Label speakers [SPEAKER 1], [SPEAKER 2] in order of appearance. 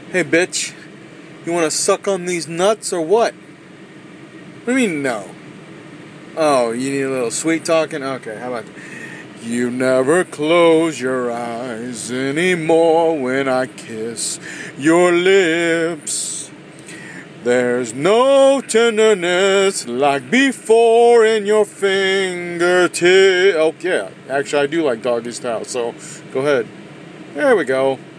[SPEAKER 1] Hey, bitch, you want to suck on these nuts or what? What do you mean, no? Oh, you need a little sweet talking? Okay, how about that? You never close your eyes anymore when I kiss your lips. There's no tenderness like before in your fingertip. Oh, yeah. Actually, I do like doggy style, so go ahead. There we go.